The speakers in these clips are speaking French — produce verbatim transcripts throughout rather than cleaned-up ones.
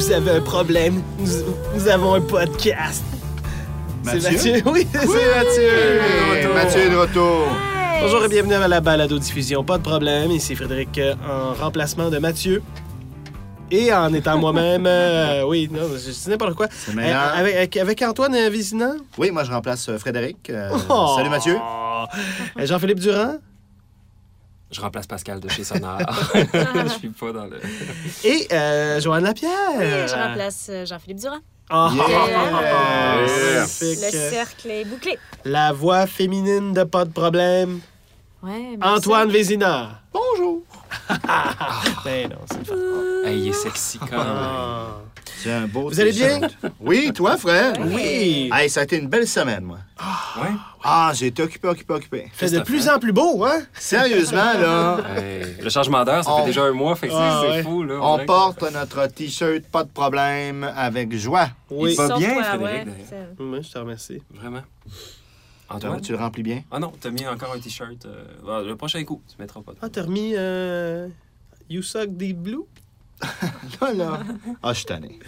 vous avez un problème, nous, nous avons un podcast. Mathieu? C'est Mathieu. Oui, c'est Oui! Mathieu. Hey, Mathieu est de retour. Hey. Bonjour et bienvenue à la balado-diffusion. Pas de problème, ici Frédéric euh, en remplacement de Mathieu. Et en étant moi-même, euh, oui, non, je dis n'importe quoi. C'est Euh, meilleur. avec, avec- avec Antoine euh, Vézina. Oui, moi, je remplace euh, Frédéric. Euh, Oh! Salut, Mathieu. Euh, Jean-Philippe Durand. Je remplace Pascal de chez Sonar. Je suis pas dans le... Et euh, Joanne Lapierre. Oui, je remplace euh, Jean-Philippe Durand. Oh, Yeah! magnifique. Le cercle est bouclé. La voix féminine de Pas de problème. Ouais, mais Antoine Vézina. Bonjour. Ben non, c'est le fun. Hey, il est sexy quand même. Ah. C'est un beau Vous allez bien? t-shirt. Oui, toi, frère? Oui. Hey, ça a été une belle semaine, moi. Ouais? Ah, j'ai été occupé, occupé, occupé. Fait de Qu'est-ce que plus t'as en plus beau, hein? Sérieusement, là, Hey, le changement d'heure, ça On- fait déjà un mois, fait que c'est- Ah, c'est ouais. fou, là. on dirait que- porte notre T-shirt, pas de problème, avec joie. Oui. Il va Sauf bien, toi, Frédéric, ouais, d'ailleurs. c'est- Oui, je te remercie. Vraiment. Tu, Antoine? tu le remplis bien? Ah non, t'as mis encore un T-shirt. euh, ah, le prochain coup, tu mettras pas de... Ah, t'as remis euh, You Suck Deep Blue? Là, là. Ah, je suis tanné.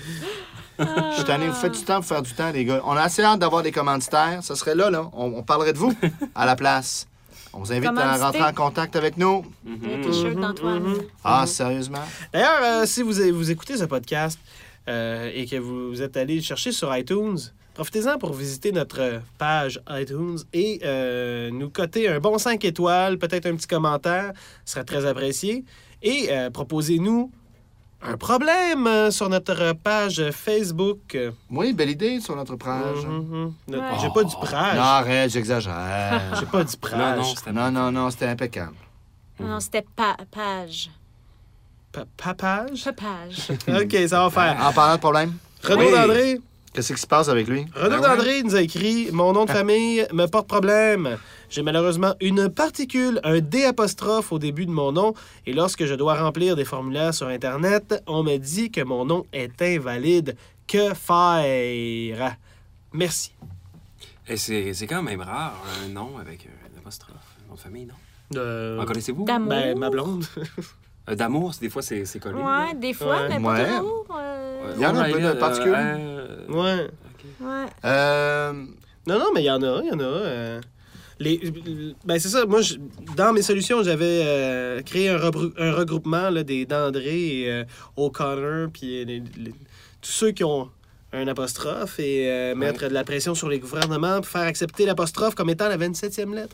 Je suis tanné. Vous faites du temps pour faire du temps, les gars. On a assez hâte d'avoir des commanditaires. Ça serait là, là. On, on parlerait de vous à la place. On vous invite à Commandité. rentrer en contact avec nous. Le Mhm. t-shirt Mhm, d'Antoine. mhm. Ah, sérieusement? D'ailleurs, euh, si vous, vous écoutez ce podcast euh, et que vous êtes allé le chercher sur iTunes, profitez-en pour visiter notre page iTunes et euh, nous coter un bon cinq étoiles, peut-être un petit commentaire, ce serait très apprécié. Et euh, proposez-nous un problème euh, sur notre page Facebook. Oui, belle idée sur notre prage. Mhm, mhm. Notre- Ouais. J'ai pas dit Non, prage. arrête, j'exagère. J'ai pas dit Non, prage. non, c'était non, non, non, c'était impeccable. Non, c'était pa page. Pa- Papage? Pas page. OK, ça va faire. En parlant de problème, Renaud Oui. Dandré. qu'est-ce qui se passe avec lui? Renaud Ben ouais. Dandré nous a écrit « Mon nom de famille me porte problème. J'ai malheureusement une particule, un D apostrophe au début de mon nom, et lorsque je dois remplir des formulaires sur Internet, on me dit que mon nom est invalide. Que faire? Merci. Et c'est c'est quand même rare, un nom avec un apostrophe, un nom de famille, non? Euh, En connaissez-vous? D'amour. ben, ma blonde. Euh, D'amour, c'est- des fois, c'est c'est collé. Ouais, des fois, Ouais. mais pas Ouais. toujours. euh, Il y en a un peu de particules. Euh, Ouais. ok. Ouais. Euh, Non, non, mais il y en a, il y en a. euh, les, ben, c'est ça. Moi, je- dans mes solutions, j'avais euh, créé un, rebrou- un regroupement là, des d'André et euh, O'Connor, puis euh, les- les- tous ceux qui ont un apostrophe et euh, mettre de la pression sur les gouvernements pour faire accepter l'apostrophe comme étant la vingt-septième lettre.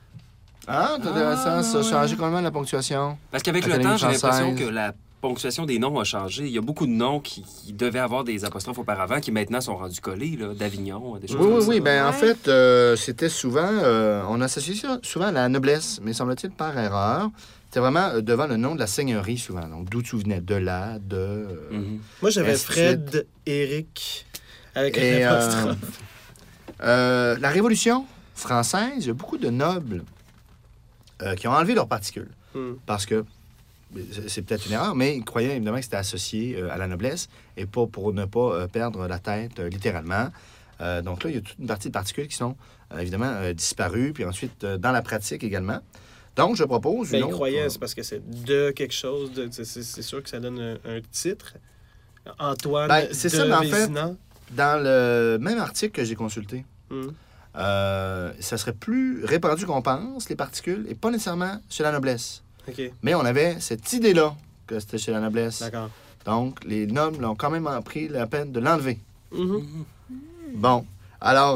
Ah, c'est intéressant, ça. ouais. Changer complètement la ponctuation. Parce qu'avec La le temps, j'ai Académie l'impression française. que la ponctuation des noms a changé. Il y a beaucoup de noms qui, qui devaient avoir des apostrophes auparavant qui maintenant sont rendus collés, là, d'Avignon, des choses Oui, comme oui, ça. oui. Ben, en Ouais. fait, euh, c'était souvent... euh, on associait ça souvent à la noblesse, mais semble-t-il par erreur. C'était vraiment euh, devant le nom de la seigneurie, souvent. Donc, d'où tu venais? De là, de... euh, Mhm. Moi, j'avais Ainsi de Fred, Eric, avec Et, un euh, apostrophe. euh, la Révolution française, il y a beaucoup de nobles euh, qui ont enlevé leurs particules. Hmm. Parce que, c'est- c'est peut-être une erreur, mais ils croyaient évidemment que c'était associé euh, à la noblesse et pas pour ne pas euh, perdre la tête, euh, littéralement. Euh, donc là, il y a toute une partie de particules qui sont euh, évidemment euh, disparues, puis ensuite euh, dans la pratique également. Donc, je propose Ben, une il autre... croyait, c'est parce que c'est de quelque chose. De, c'est, c'est- c'est sûr que ça donne un, un titre. Antoine Ben, c'est de ça, mais en fait- Vézina. Dans le même article que j'ai consulté, Hmm. euh, ça serait plus répandu qu'on pense, les particules, et pas nécessairement chez la noblesse. OK, Mais on avait cette idée-là que c'était chez la noblesse. d'accord. Donc, les nobles ont quand même pris la peine de l'enlever. Mhm. Bon. Alors,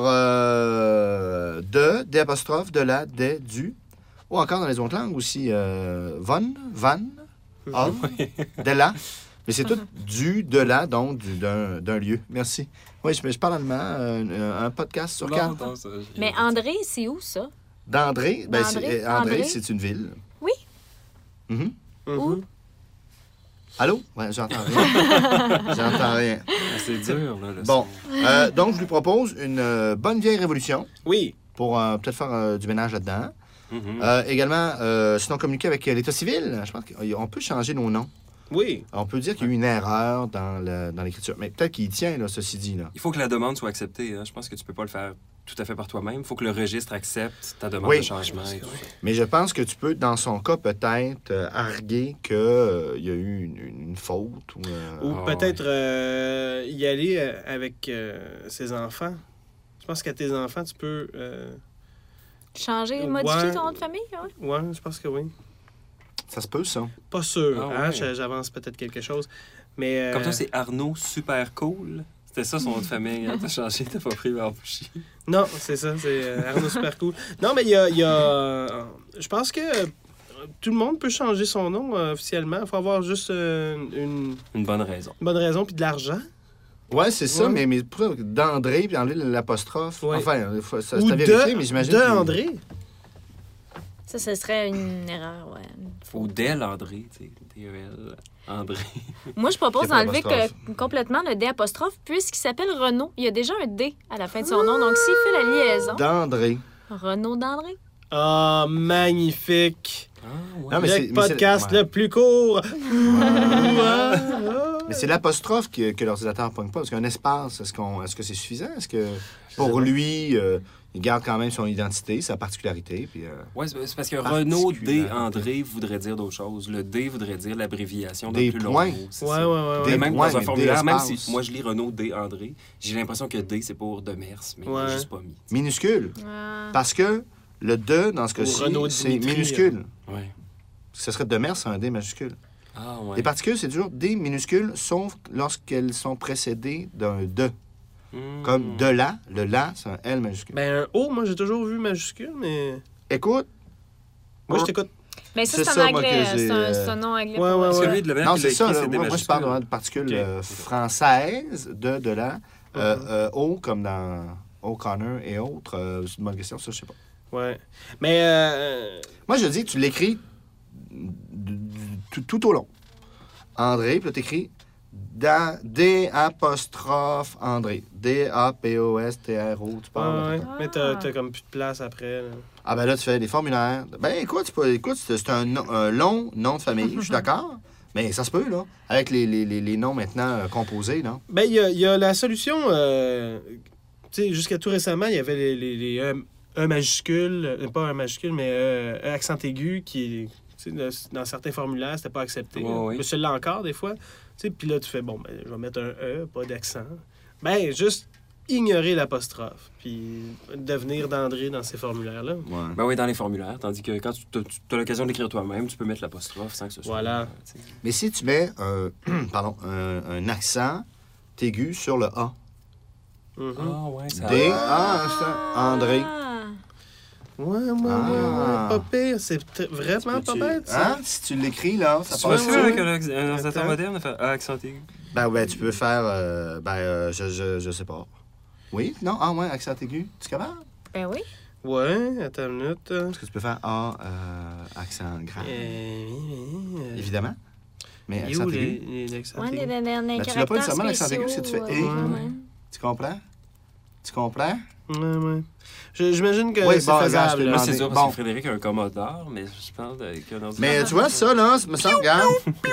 euh, de, des apostrophes, de la, des, du. Ou encore dans les autres langues aussi, euh, von, van, of, de la. Mais c'est tout du, de la, donc du- d'un d'un lieu. Merci. Oui, je, je parle allemand, euh, un podcast sur Non, quatre. non, ça, j'ai- Mais André, c'est où ça? D'André, ben, c'est- D'André? euh, André, André? c'est une ville. Oui. Mhm. Mhm. Allô? Ouais, j'entends rien. J'entends rien. Ah, c'est dur, là. le Bon, son. euh, donc je lui propose une euh, bonne vieille révolution Oui. pour euh, peut-être faire euh, du ménage là-dedans. Mhm. Euh, également, euh, sinon communiquer avec euh, l'État civil. Je pense qu'on peut changer nos noms. Oui. On peut dire qu'il y a eu une erreur dans le- dans l'écriture. Mais peut-être qu'il y tient, là, ceci dit. Là. Il faut que la demande soit acceptée. Hein. Je pense que tu peux pas le faire tout à fait par toi-même. Il faut que le registre accepte ta demande Oui. de changement. et tout ça. Mais je pense que tu peux, dans son cas, peut-être euh, arguer qu'il euh, y a eu une, une faute. Ou, euh, Ou Ah, peut-être euh, y aller euh, avec euh, ses enfants. Je pense qu'à tes enfants, tu peux... euh, Changer, Ouais. modifier ton nom de famille, ouais. Ouais, je pense que oui. Ça se peut, ça. Pas sûr. Ah, hein, ouais. j'- J'avance peut-être quelque chose. Mais... euh, Comme toi, c'est Arnaud Super Cool. C'était ça son nom de famille. Hein? T'as changé, t'as pas pris Barbouchi. Non, c'est ça, c'est euh, Arnaud Super Cool. Non, mais il y a... il y a, euh, je pense que euh, tout le monde peut changer son nom euh, officiellement. Il faut avoir juste euh, une Une bonne raison. bonne raison puis de l'argent. Ouais, c'est ça, Ouais. mais, mais pour- d'André, puis enlever l'apostrophe. Ouais. Enfin, il faut- ça, Ou c'est à de, vérifier, mais j'imagine. de que- André. Ça, ce serait une erreur, ouais. Ou d'elle, André. Tu sais, D E L. André. Moi, je propose C'est pas d'enlever apostrophe. que- complètement le D apostrophe puisqu'il s'appelle Renaud. Il y a déjà un D à la fin de son nom. Donc, s'il fait la liaison, D'André. Renaud d'André. Ah, magnifique. Ah, ouais. Non, mais c'est- Le mais c'est- podcast ouais. le plus court. Mais c'est l'apostrophe que, que l'ordinateur ne pogne pas. Parce qu'un espace, est-ce, qu'on, est-ce que c'est suffisant? Est-ce que pour lui, euh, il garde quand même son identité, sa particularité? Puis, euh, Ouais, c'est c'est parce que Renaud D. Particularité. André voudrait dire d'autres choses. Le D voudrait dire l'abréviation d'un Des plus long points. mot. c'est Ouais, ça. ouais, ouais. ouais. Mais Des même points, dans un mais formulaire, des même si espaces. moi je lis Renaud D. André, j'ai l'impression que D c'est pour Demers, mais il Ouais. l'a juste pas mis. minuscule. Ah. Parce que le de, dans ce cas-ci, Renaud c'est Dimitri, minuscule. Ouais. Ce serait de mer, c'est un D majuscule. Ah, ouais. Les particules, c'est toujours D minuscules, sauf lorsqu'elles sont précédées d'un de. Hmm. Comme de la, le la, c'est un L majuscule. Ben, un O, moi, j'ai toujours vu majuscule, mais... Écoute, Moi, je t'écoute. Mais ça, C'est c'est ça, en moi, anglais. que j'ai, C'est un, euh, c'est un nom anglais. Ouais, pour ouais, Parce que ouais. lui, de le même non, qu'il c'est l'a ça. écrit, là. c'est des moi, moi, je parle vraiment de majuscules. particules Ok. euh, françaises, de, de la. Euh, Mhm. euh, O, comme dans O'Connor et autres. Euh, c'est une bonne question, ça, je sais pas. Ouais. Mais... Euh... Moi, je dis que tu l'écris du- du- tout, tout au long. André, puis là, t'écris da- D apostrophe André. D A P O S T R O. Tu Ouais, parles. ouais. Ah. Mais t'as t'as comme plus de place après. Là. Ah, ben là, tu fais des formulaires. Ben, écoute, c'est pas- écoute, c'est c'est un, nom- un long nom de famille, je suis d'accord. Mais ça se peut, là. Avec les, les, les, les noms maintenant euh, composés, là. Ben, il y a, il y a la solution... euh, Tu sais, jusqu'à tout récemment, il y avait les, les, les E, E majuscule, euh, pas un majuscule, mais E, E accent aigu, qui, tu sais, là, dans certains formulaires, c'était pas accepté. Ouais, là. ouais. Mais celui-là encore, des fois. Tu sais, puis là, tu fais, bon, ben, je vais mettre un E, pas d'accent. Ben, juste ignorer l'apostrophe, puis devenir d'André dans ces formulaires-là. Ouais. Ben oui, dans les formulaires. Tandis que quand tu as l'occasion d'écrire toi-même, tu peux mettre l'apostrophe sans que ce soit. Voilà. euh, tu sais. Mais si tu mets un, pardon, un, un accent aigu sur le A. Mhm. Ah, ouais, ça. D A, ça, André. Ah. Ouais, ouais, ouais, Ah. ouais, pas pire. C'est t- vraiment pas Tu- bête, ça. Hein? Si tu l'écris, là, ça Tu passe. vois ça, avec ouais. un acc- un ordinateur Attends. moderne, faire A accent aigu. Ben, ouais, tu peux faire. euh, ben, euh, je, je, je sais pas. Oui? Non? Ah, ouais, accent aigu. Tu es capable? Ben oui. Ouais, attends une minute. euh. Parce que tu peux faire A, euh, accent grave. Euh, euh, Évidemment. Mais il est où accent les, aigu. les accents Ouais, les, aigus? les, les, les Ben, tu l'as pas caractères nécessairement l'accent aigu, spéciaux, si tu fais euh, et. ouais, Ouais. ouais. Tu comprends? Tu comprends? Ouais, ouais. Je- J'imagine que Oui, c'est bon, regarde, faisable. je te là. Moi, demandé. c'est sûr parce Bon. que Frédéric a un Commodore, mais je parle avec un ordinateur. Mais tu vois, ça, là, ça me semble, regarde.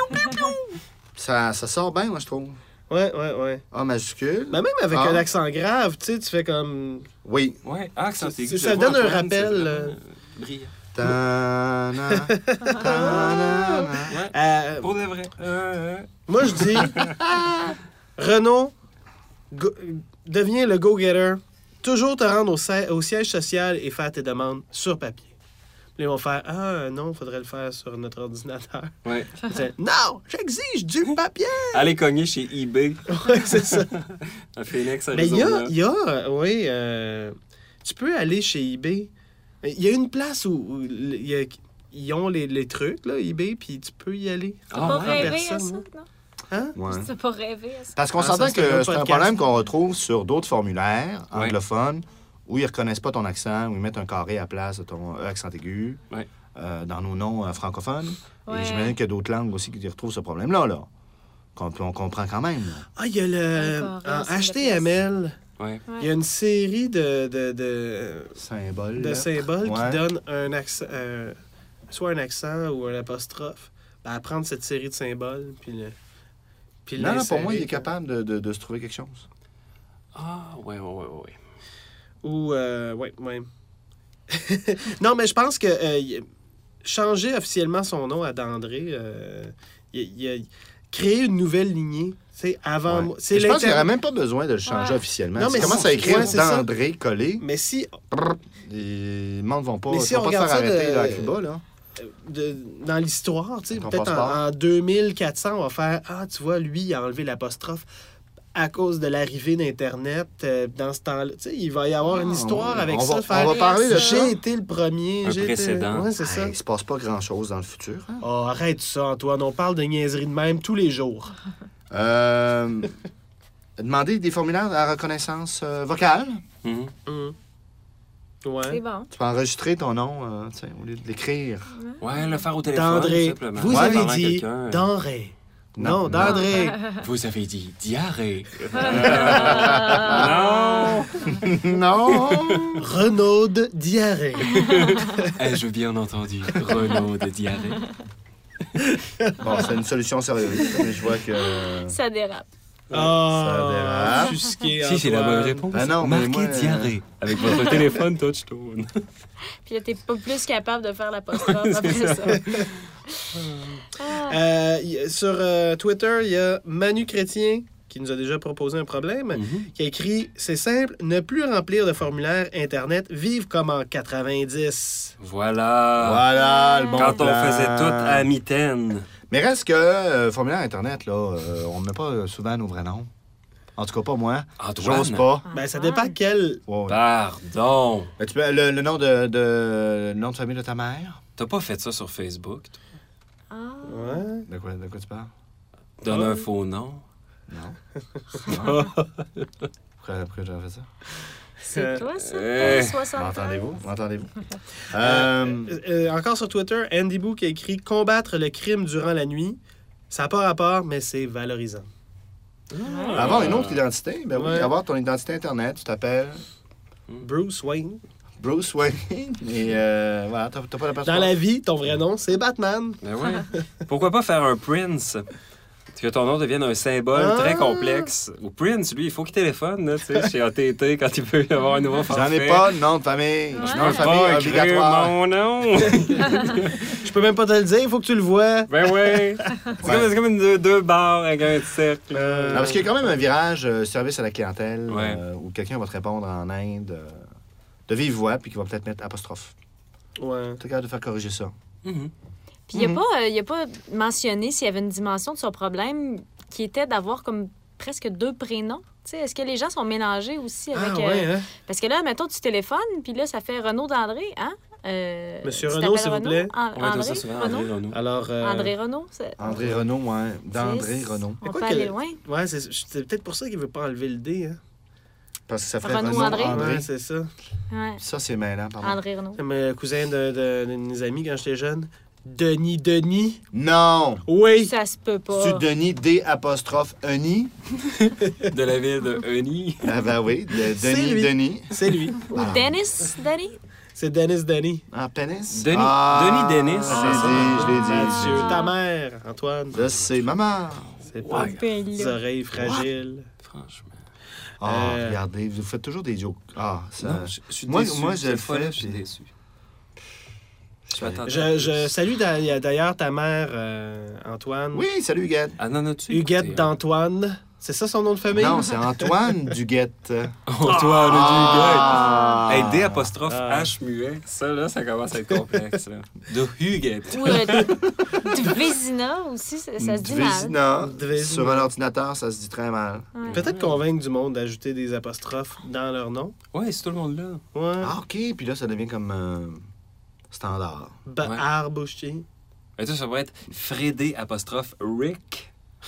Ça, ça sort bien, moi, je trouve. Ouais, ouais, ouais. A majuscule. Mais même avec Ah. un accent grave, tu sais, tu fais comme... Oui. Ouais, A accent Ça- aigu. ça je vois donne un Antoine, c'est rappel, vraiment, euh, euh, Brillant. Ta-na, ta-na-na. Ouais, Euh, pour de vrai. Euh, euh. moi, je dis, Renaud, go- deviens le go-getter. Toujours te rendre au, si- au siège social et faire tes demandes sur papier. Puis ils vont faire, ah non, il faudrait le faire sur notre ordinateur. Ouais. C'est, non, j'exige du papier. Allez cogner chez eBay Ouais, c'est ça. à Phoenix, Mais il y a, Arizona. il y a, euh, oui, euh, tu peux aller chez eBay. Il y a une place où, où il y a- ils ont les, les trucs, là, eBay, puis tu peux y aller. T'as Ah, pas ouais, rêvé à personne, ça, hein? non? Hein? Ouais. T'as pas rêvé à ça? Parce qu'on Ah, ça, s'entend c'est un que autre c'est un podcast. problème qu'on retrouve sur d'autres formulaires Ouais. anglophones où ils reconnaissent pas ton accent, où ils mettent un carré à la place de ton E accent aigu Ouais. euh, dans nos noms euh, francophones. Ouais. Et j'imagine qu'il y a d'autres langues aussi qui retrouvent ce problème-là, là. Qu'on on comprend quand même. là. Ah, il y a le. Encore, En c'est H T M L, Ouais. il y a une série de, de, de, Symbole. de là. symboles Ouais. qui donnent un accent, euh, soit un accent ou un apostrophe. Ben, à prendre cette série de symboles, puis le. Puis Non, non, pour l'insérer. moi, il est capable de, de- de se trouver quelque chose. Ah, ouais, ouais, ouais, ouais. Ou, euh, ouais, ouais. Non, mais je pense que euh, y- changer officiellement son nom à Dandré, euh, il y a- il y a- créer une nouvelle lignée, c'est avant Ouais. moi. C'est Et je pense qu'il n'y aurait l'inter- même pas besoin de le changer Ouais. officiellement. Non, Non, mais mais commence si- à écrire ouais, c'est ça. d'André collé. Mais si, Brrr, les monde vont pas, Mais si vont on pas se faire regarde ça arrêter de- là, à Cuba, là. de- dans l'histoire, tu sais, Ton peut-être passeport. en, en deux mille quatre cents, on va faire « Ah, tu vois, lui, il a enlevé l'apostrophe à cause de l'arrivée d'Internet euh, dans ce temps-là. » Tu sais, il va y avoir une Ah, histoire on- avec on ça. va- de faire, on va parler de J'ai ça. été le premier. Un j'ai été- précédent. Ouais, c'est ça. Hey, il se passe pas grand-chose dans le futur. Hein? Oh, arrête ça, Antoine. On parle de niaiserie de même tous les jours. Euh, demander des formulaires à reconnaissance euh, vocale. Mhm. Hum. C'est Ouais. bon. Tu peux enregistrer ton nom euh, tu sais, au lieu de l'écrire. Ouais, le faire au téléphone, D'André. tout simplement. Vous Ouais, avez parlant à dit quelqu'un. Denré. Non, Non, non. d'André. Vous avez dit diarrhée. Ah. non! Non! Renaud Diarrhée. Ai-je bien entendu Renaud de diarrhée? Bon, c'est une solution sérieuse, mais je vois que... Ça dérape. Ah, Ça dérape. offusqué, Si, c'est la Antoine. bonne réponse. Ah non, mais Marquez moi, euh, diarrhée avec votre téléphone touchstone. Puis là, t'es pas plus capable de faire l'apostrophe après ça. Ah. Euh, y- sur euh, Twitter, il y a Manu Chrétien qui nous a déjà proposé un problème, Mhm. qui a écrit « C'est simple, ne plus remplir de formulaire Internet, vive comme en quatre-vingt-dix. Voilà. Voilà, le bon Quand on plan. faisait tout à mitaine. Mais reste que, euh, formulaire Internet, là, euh, on ne met pas souvent nos vrais noms. En tout cas, pas moi. Antoine. J'ose pas. Ben, ça dépend quel... Ouais, ouais. Pardon. Ben, tu peux- le, le nom de, de- le nom de famille de ta mère? T'as pas fait ça sur Facebook, toi? Ah. Ouais. De quoi, de quoi tu parles? Donne Ah. un faux nom. Non. Non. Pourquoi, pourquoi j'aurais fait ça? C'est toi, ça? Eh. soixante M'entendez-vous? M'entendez-vous? Euh, Euh, euh, encore sur Twitter, Andy Boo qui a écrit « Combattre le crime durant la nuit, ça n'a pas rapport, mais c'est valorisant. avoir une autre identité, ben oui, Ouais. avoir ton identité Internet, tu t'appelles » Bruce Wayne. Bruce Wayne, et euh, voilà, t'as t'as pas la personne. Dans la vie, ton vrai nom, c'est Batman. Ben ouais. Pourquoi pas faire un Prince? Que ton nom devienne un symbole Ah. très complexe. Ou Prince, lui, il faut qu'il téléphone, là, tu sais, chez A T T quand il peut y avoir un nouveau forfait. J'en ai pas de nom de famille. Ouais. Nom de Je peux famille pas écrire obligatoire. mon nom. Je peux même pas te le dire, il faut que tu le vois. Ben ouais. C'est comme, c'est comme une deux, deux barres avec un cercle. Euh, Non, parce qu'il y a quand même un virage euh, service à la clientèle Ouais. euh, où quelqu'un va te répondre en Inde euh, de vive voix puis qui va peut-être mettre apostrophe. Ouais. T'es capable de faire corriger ça. Mhm. Puis il Mhm. n'a pas, euh, il a pas mentionné s'il y avait une dimension de son problème qui était d'avoir comme presque deux prénoms. Tu sais, est-ce que les gens sont mélangés aussi avec... Ah euh, ouais, hein? Parce que là, mettons, tu téléphones, puis là, ça fait Renaud d'André, hein? Euh, Monsieur tu Renaud, t'appelles s'il vous Renaud? plaît. An- On va dire André ça souvent, Renaud? André Renaud. Alors... euh, André Renaud? c'est- André Renaud, ouais. D'André Chris, Renaud. On quoi peut que- aller loin. Ouais, c'est c'est peut-être pour ça qu'il veut pas enlever le D, hein? Parce que ça ferait Renaud Renaud André. André. Ouais, c'est ça. Ouais. Ça, c'est mêlant, pardon. André Renaud. Comme un cousin de, de, de mes amis quand j'étais jeune. Denis Denis. Non! Oui! Ça se peut pas. Tu Denis D apostrophe Eni? De la ville de Eni. Ah ben oui, de C'est Denis lui. Denis. C'est lui. Ou Ah. Dennis, Danny? C'est Dennis Denis. Ah, pénis? Denis- Ah, Denis Dennis. Je l'ai dit, je l'ai dit. Mathieu, Ah. ta mère, Antoine. Je sais, maman. C'est pas Ouais. Ben des là. oreilles fragiles. Franchement. Ah, Euh, regardez, vous faites toujours des jokes. Ah, ça... Non, je, je suis moi- déçu. moi, je Cette le fois-là, fais, je suis puis- déçu. Je m'attendais à Je, plus. je salue d'a- d'ailleurs ta mère, euh, Antoine. Oui, salut, Huguette. Ah non, as-tu Huguette écouté, hein? d'Antoine. C'est ça son nom de famille? Non, c'est Antoine Duguette. Antoine Ah. du Huguette. Hey, D apostrophe Ah. H muet. Ça, là, ça commence à être complexe, là. De Huguette. Ou euh, du Vézina aussi, ça, ça se dit mal. Dvézina. Dvézina. Sur un ordinateur, ça se dit très mal. Ouais. Peut-être convaincre du monde d'ajouter des apostrophes dans leur nom. Ouais, c'est tout le monde là. Ouais. Ah, OK. Puis là, ça devient comme euh, standard. Ba- Ouais. Arbouchier. Et toi, ça pourrait être Frédé apostrophe Rick.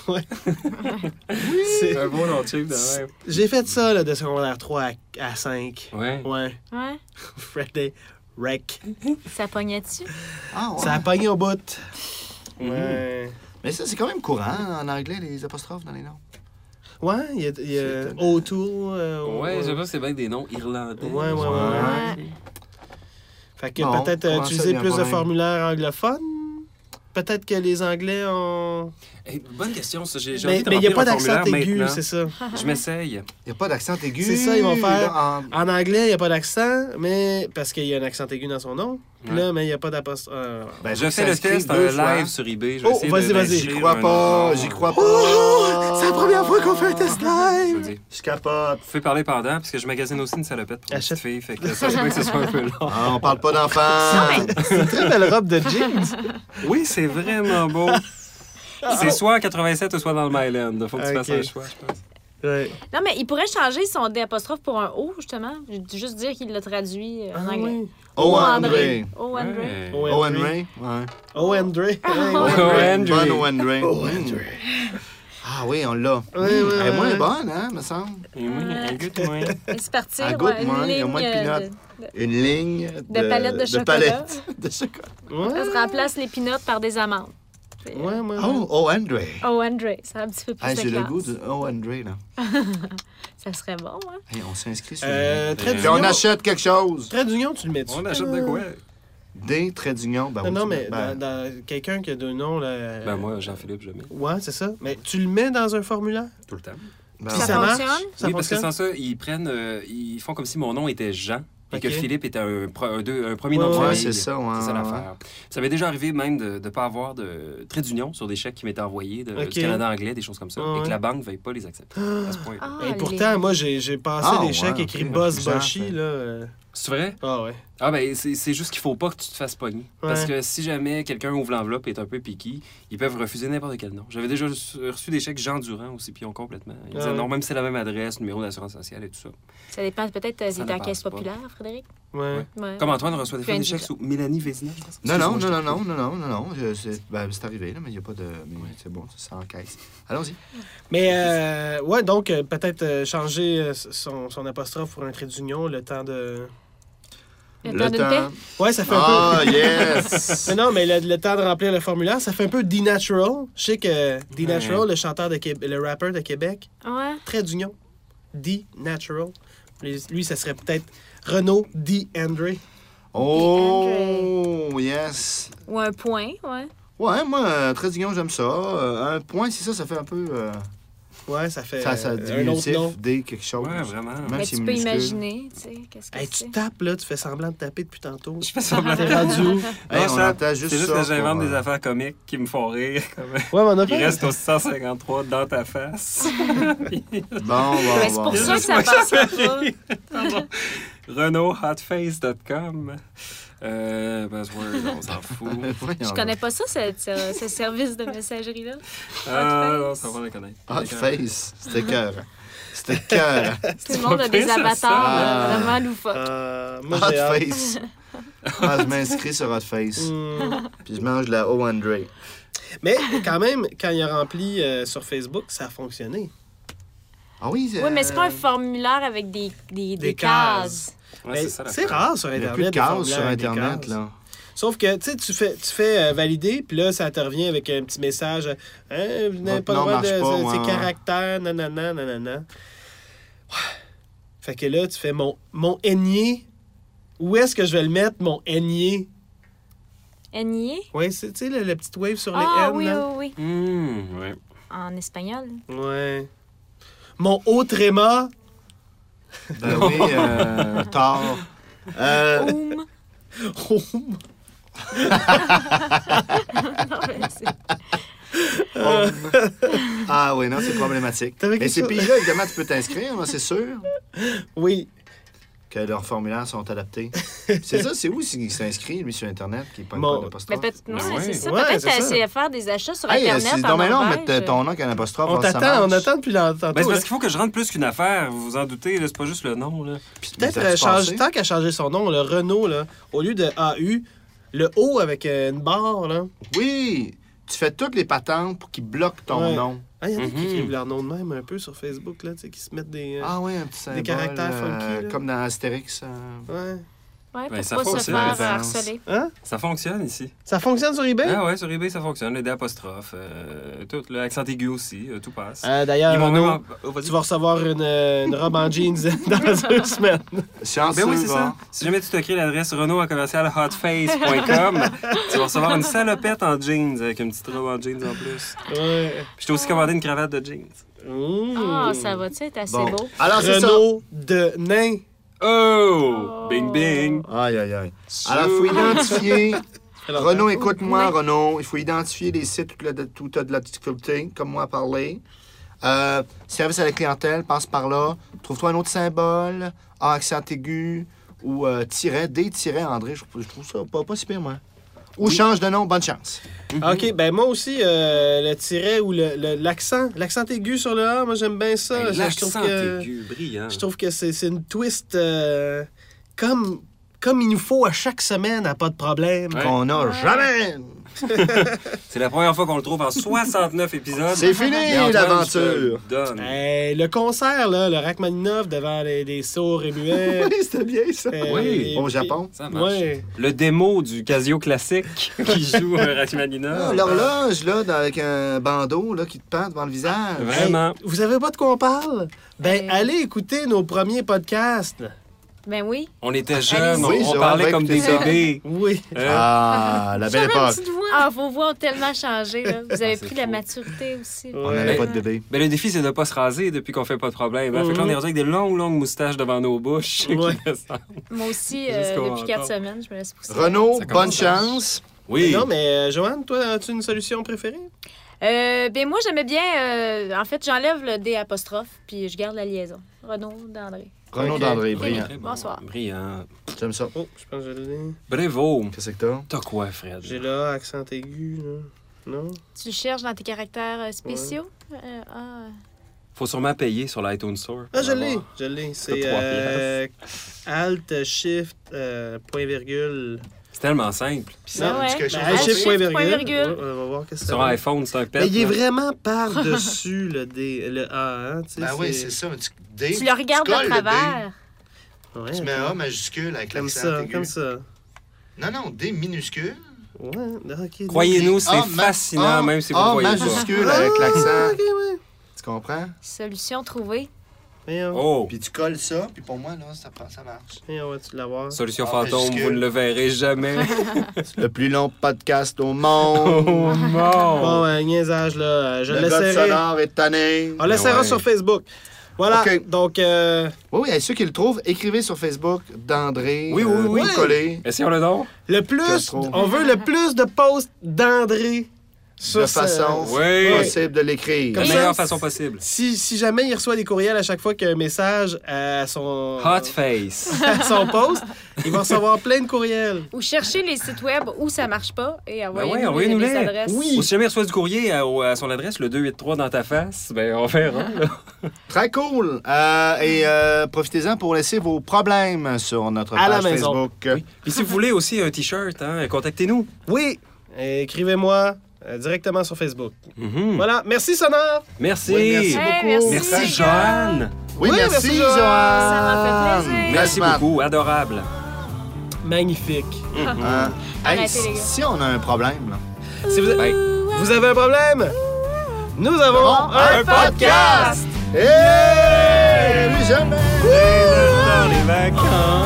C'est- Un beau nom cheap de même. J'ai fait ça là, de secondaire trois à, à cinq. Ouais. Ouais. Ouais. Freddy Wreck. Ça pognait-tu? Ah, ouais. Ça a pogné au bout. Mhm. Ouais. Mais ça, c'est quand même courant hein, en anglais, les apostrophes dans les noms. Ouais, il y a, il y a C'est- O'Toole. euh, Ouais, je sais ouais. pas si c'est bien des noms irlandais. Ouais, ouais, ouais. Ouais. Fait que Bon, peut-être euh, comment ça, utiliser il y a un plus de problème? formulaires anglophones. peut-être que les Anglais ont... Hey, bonne question, ça. J'ai, j'ai Mais envie de mais il n'y a remplir pas un d'accent formulaire aigu, maintenant. c'est ça. Je m'essaye. Il n'y a pas d'accent aigu. C'est ça, ils vont faire. En- En anglais, il n'y a pas d'accent, mais parce qu'il y a un accent aigu dans son nom. Puis là, mais il n'y a pas d'apostrophe. Euh... Ben, Je faut fais le s'inscrire test deux en fois. live sur eBay. Je vais Oh, essayer vas-y, de, vas-y. J'y d'inscrire crois un pas, nom. j'y crois pas. Oh! C'est la première fois qu'on fait un test Je live! vous dis. Je capote. Vous pouvez parler pendant, parce que je magasine aussi une salopette pour une Achète. petite fille, fait que ça se peut que ce soit un peu long. Ah, on parle pas d'enfants. C'est une très belle robe de jeans. Oui, c'est vraiment beau. C'est soit en quatre-vingt-sept ou soit dans le Myland. Faut que tu Ok. fasses un choix, je pense. Ouais. Non, mais il pourrait changer son D apostrophe pour un O, justement. Juste dire qu'il l'a traduit euh, en Ah, anglais. oui. Oh, André. O André. Ouais. Oh, Oh, André. André. Ouais. Oh, André. Oh, Ouais. André. Bonne Oh, André. Oh, Mm. André. Ah oui, on l'a. Ouais, Mm. ouais, Elle est ouais. moins bonne, hein, me semble. Et oui, un goût de moins. Laisse partir. À goût de ouais, moins, une il y a moins de ligne, euh, peanuts. Une ligne de, De palette de chocolat. palette de chocolat. Ça se Ouais. remplace les peanuts par des amandes. C'est, euh, Ouais, ouais. Oh, oh, André. Oh, André, ça a un petit peu plus Ah, de j'ai le classe. goût de Oh, André, là. Ça serait bon, hein? Hey, on s'inscrit sur Euh, le... trait Puis on d'union. achète quelque chose. Trait d'union, tu le mets dessus. On achète de quoi? Des traits d'union. Ben, Non, oui, non, tu- mais ben, dans, dans quelqu'un qui a deux noms, là. Ben moi, Jean-Philippe, je le mets Ouais, c'est ça. Mais tu le mets dans un formulaire? tout le temps. ben, Puis Ça ça marche? fonctionne? Ça Oui, parce que fonctionne? sans ça, ils prennent, euh, ils font comme si mon nom était Jean et que Ok. Philippe était un, pro- un, deux- un premier Ouais, nom de ouais, famille. c'est ça, ouais, C'est ça ouais, l'affaire. Ça m'est déjà arrivé même de ne pas avoir de trait d'union sur des chèques qui m'étaient envoyés de, Ok. du Canada anglais, des choses comme ça, Ouais, et que ouais. la banque ne veuille pas les accepter à ce point. Ah, Et les- pourtant, moi, j'ai j'ai passé Ah, des ouais, chèques ok, écrits ok, Boss bizarre, Boshi, ça. là. euh. C'est vrai? Ah, ouais. Ah ben c'est c'est juste qu'il faut pas que tu te fasses pogner. Parce Ouais. que si jamais quelqu'un ouvre l'enveloppe et est un peu piqué, ils peuvent refuser n'importe quel nom. J'avais déjà reçu reçu des chèques Jean Durand aussi, puis ils ont complètement. Ils disaient Ah ouais. non, même si c'est la même adresse, numéro d'assurance sociale et tout ça. Ça dépend peut-être euh, Ça si t'es en ne caisse passe pas. populaire, Frédéric. Ouais. Ouais. Comme Antoine reçoit des fois Puis des chèques indica- sous Mélanie Vézina, je pense. Non, non, Excuse-moi, non, je non, non, non, non, non, je- c'est ben, c'est arrivé, là, mais il n'y a pas de... mais c'est bon, ça encaisse. Allons-y. Mais, euh, ouais, donc, euh, peut-être euh, changer euh, son, son apostrophe pour un trait d'union, le temps de. Le temps d'une paix. Ouais, ça fait un Ah, peu. yes! Mais non, mais le, le temps de remplir le formulaire, ça fait un peu D-Natural. Je sais que D-Natural, Ouais. le chanteur de Québec, le rappeur de Québec, Ouais. trait d'union. D-Natural. Lui, lui, ça serait peut-être Renaud D. André. Oh, yes! Ou un point, ouais. Ouais, moi, euh, trait d'union, j'aime ça. Euh, un point, c'est ça, ça fait un peu... euh, Ouais, ça fait ça, ça euh, un autre diminutif, nom. des quelque chose. Ouais, vraiment. Même Mais si tu peux minuscule. imaginer, tu sais, qu'est-ce que Hey, c'est. tu tapes, là, tu fais semblant de taper depuis tantôt. Je fais semblant. T'es rendu où? Hey, Non, on ça, entend juste c'est juste ça que j'invente pour, des euh, affaires comiques qui me font rire. Comme... Ouais, mais on a Il fait. reste au six cent cinquante-trois dans ta face. Bon, bon, Mais c'est bon. pour ça que ça passera pas. Renault hotface point com. Euh, password, on s'en fout. Voyons Je connais pas ça, ce, ce- ce service de messagerie-là. Ah, non, ça va le connaître. Hot face, c'était cœur. C'était cœur. Tout le monde a pas des pire, ça avatars sent. là, vraiment loufoques. Euh, moi, Hot j'ai hâte. face. Ah, je m'inscris sur Hot face. Hmm. Puis je mange de la O André. Mais quand même, quand il a rempli euh, sur Facebook, ça a fonctionné. Ah oui, Oui, mais c'est pas un formulaire avec des, des, des, Des cases. cases. Ouais, Mais c'est ça, c'est l'affaire. rare sur Il n'y Internet. a plus de des cases formulaires sur avec des Internet, cases. là. Sauf que, tu sais, tu fais, tu fais euh, valider, puis là, ça te revient avec un petit message. Hein, vous n'avez Votre pas le nom droit de marche pas, ces ouais, ouais. caractères, nanana, nanana. Ouais. Fait que là, tu fais mon, mon aigné. Où est-ce que je vais le mettre, mon aigné? Aigné? Oui, c'est, tu sais, le, le petit wave sur les Ah N, oui, là. oui, oui. Mmh, ouais. En espagnol. Ouais. Mon haut tréma. Ben oui, euh, tard. Euh, Oum. Non, mais c'est- ah oui, non, c'est problématique. T'avais Mais quelque ces chose- pays-là, évidemment, tu peux t'inscrire, là, c'est sûr Oui. que leurs formulaires sont adaptés. C'est ça, c'est où s'il s'inscrit, lui, sur Internet, qui pogne Bon. pas Mais d'apostrophe? peut- non, Ben ouais. c'est ça. Ouais, Peut-être c'est que ça. c'est à faire des achats sur Hey, Internet. c'est en dommage long, Norvège. mettre ton nom qu'un apostrophe. On voir si ça t'attend, on marche. attend depuis longtemps. Ben, c'est parce qu'il faut que je rentre plus qu'une affaire, vous vous en doutez, là, c'est pas juste le nom. Là. Peut-être Mais t'as-tu euh, change- pensé? tant qu'à changer son nom, le Renault, là, au lieu de A U, le O avec euh, une barre, là. Oui, tu fais toutes les patentes pour qu'ils bloquent ton Ouais. nom. Ah, il y en a qui Mhm. écrivent leur nom de même un peu sur Facebook, là, tu sais, qui se mettent des... euh, Ah oui, un petit symbole. caractères euh, funky, là. comme dans Astérix. euh, Ouais. Ouais, Ben, pour ça pas se fonctionne, faire la harceler. Hein? Ça fonctionne ici. Ça fonctionne sur eBay? Ah ouais, sur eBay, ça fonctionne. Les D apostrophes, euh, tout. L'accent aigu aussi, euh, tout passe. Euh, D'ailleurs, Ils vont même Renaud, en- oh, vas-y. tu vas recevoir une, euh, une robe en jeans dans deux semaines. Chanceux, Ben oui, c'est va. ça. Si jamais tu te crées l'adresse renaud à commercial hotface point com, tu vas recevoir une salopette en jeans avec une petite robe en jeans en plus. Ouais. Puis je t'ai aussi commandé une cravate de jeans. Mmh. Ah, ça va-tu être assez Bon. beau? Alors, c'est ça. Renaud de nain. Oh! Bing bing! Aïe, aïe, aïe. Alors, il faut identifier. Alors, Renaud, écoute-moi, Oui. Renaud. Il faut identifier les sites où tu as de la difficulté, comme moi à parler. Euh, service à la clientèle, passe par là. Trouve-toi un autre symbole, A accent aigu, ou euh, tiret, D tiret, André. Je, je trouve ça pas, pas si pire, moi. Ou change de nom, bonne chance. OK, ben moi aussi, euh, le tiret ou le- le- l'accent, l'accent aigu sur le A, moi j'aime bien ça. Hey, Je- je L'accent trouve que, aigu, brillant. je trouve que c'est c'est une twist euh, comme, comme il nous faut à chaque semaine, à pas de problème. Ouais. Qu'on n'a jamais. C'est la première fois qu'on le trouve en soixante-neuf épisodes. C'est fini, Mais Antoine, l'aventure. je te le donne. Hey, le concert, là, le Rachmaninoff devant les, des sourds et muets. Oui, c'était bien ça. Euh, Oui. et- Au Japon. Ça marche. Ouais. Le démo du Casio classique qui joue euh, Rachmaninoff. Ah, l'horloge, là, dans- avec un bandeau là, qui te pend devant le visage. Vraiment. Hey, vous savez pas de quoi on parle? Ben, Euh. allez écouter nos premiers podcasts. Ben oui. On était jeunes, on, Oui, on Joanne, parlait va comme des écouter ça. bébés. Oui. Hein? Ah, la belle J'avais une époque. petite voix. Ah, vos voix ont tellement changé. Là. Vous avez Ah, c'est pris la fou. maturité aussi. On Ouais. n'avait pas de bébé. Ben, le défi, c'est de ne pas se raser depuis qu'on fait pas de problème. hein. Fait que là, on est rendu avec des longues, longues moustaches devant nos bouches. qui Ouais. descendent. Moi aussi, euh, Jusqu'au depuis quatre menton. semaines, je me laisse pousser. Renaud, Ça bonne commence à- chance. Oui. Non, mais euh, Joanne, toi, as-tu une solution préférée? Euh, ben moi, j'aimais bien... euh, en fait, j'enlève le D apostrophe, puis je garde la liaison. Renaud d'André. Renaud Ok. d'André, Ok. brillant. Très bon. Bonsoir. Brillant. J'aime ça. Oh, je pense que je l'ai. Bravo. Qu'est-ce que t'as? T'as quoi, Fred? J'ai là, accent aigu, là. Non? Tu le cherches dans tes caractères euh, spéciaux? Euh, ah. Faut sûrement payer sur l'iTunes Store. Ah, je pour l'ai, avoir. je l'ai. C'est trois euh, Alt, Shift, euh, point virgule. C'est tellement simple. Puis Ben ça, ouais. dit quelque Ben, chose Alt, d'autre? Shift, point Shift, point virgule. virgule. Ouais, on va voir qu'est-ce que ça Sur va. iPhone, c'est un pet. Mais il est là. vraiment par-dessus le D, le A, hein, tu sais. Ben oui, c'est ça. Tu, D, Tu le regardes colles de le travers. Ouais, D. Tu mets A majuscule avec comme l'accent ça, aigu. comme ça. Non, non, D minuscule. Ouais, ok. Croyez-nous, c'est A ma- fascinant, A- même si vous A ne voyez pas. majuscule Ah, avec l'accent. ok, ouais. Tu comprends? Solution trouvée. Voyons, Oh! Puis tu colles ça, puis pour moi, là, ça, prend- ça marche. voyons, vas-tu l'avoir? Solution Ah, fantôme, majuscule. vous ne le verrez jamais. Le plus long podcast au monde. Oh Bon, non! euh, niaisage, là, euh, je Le gars de laisserai. sonore est tanné. On laissera Ouais. sur Facebook. Voilà, Ok. donc... Euh, Oui, oui, et ceux qui le trouvent, écrivez sur Facebook d'André. Oui, oui, euh, oui. vous collez. Essayons-le donc. Le Que plus, trop. on veut le plus de posts d'André sur De ce- façon Oui. possible de l'écrire. De Comme la ça, meilleure façon possible. Si, si jamais il reçoit des courriels à chaque fois qu'il y a un message à son, Hot face. à son post, il va recevoir plein de courriels. Ou chercher les sites web où ça marche pas et envoyer ouais, nous envoyez-nous les, les. les adresses. Oui. Ou si jamais il reçoit du courrier à, au- à son adresse, le deux huit trois dans ta face, ben on verra. là. Très cool. Euh, et euh, profitez-en pour laisser vos problèmes sur notre À la page maison. Facebook. Oui. Puis si vous voulez aussi un T-shirt, hein, contactez-nous. Oui, écrivez-moi euh, directement sur Facebook. Mhm. Voilà, merci Sonore. Merci. Oui, merci Hey, beaucoup. merci. Merci, les gars. Joanne. Oui, Oui, merci, merci, Joanne. Joanne. Ça m'a fait plaisir. Merci Smart. beaucoup. Adorable. Magnifique. Euh, hey, Arrêtez, les gars. si on a un problème, là, Si vous, Hey. vous avez un problème, nous avons Bon, un, un podcast. Hey! Plus jamais! Dans les vacances.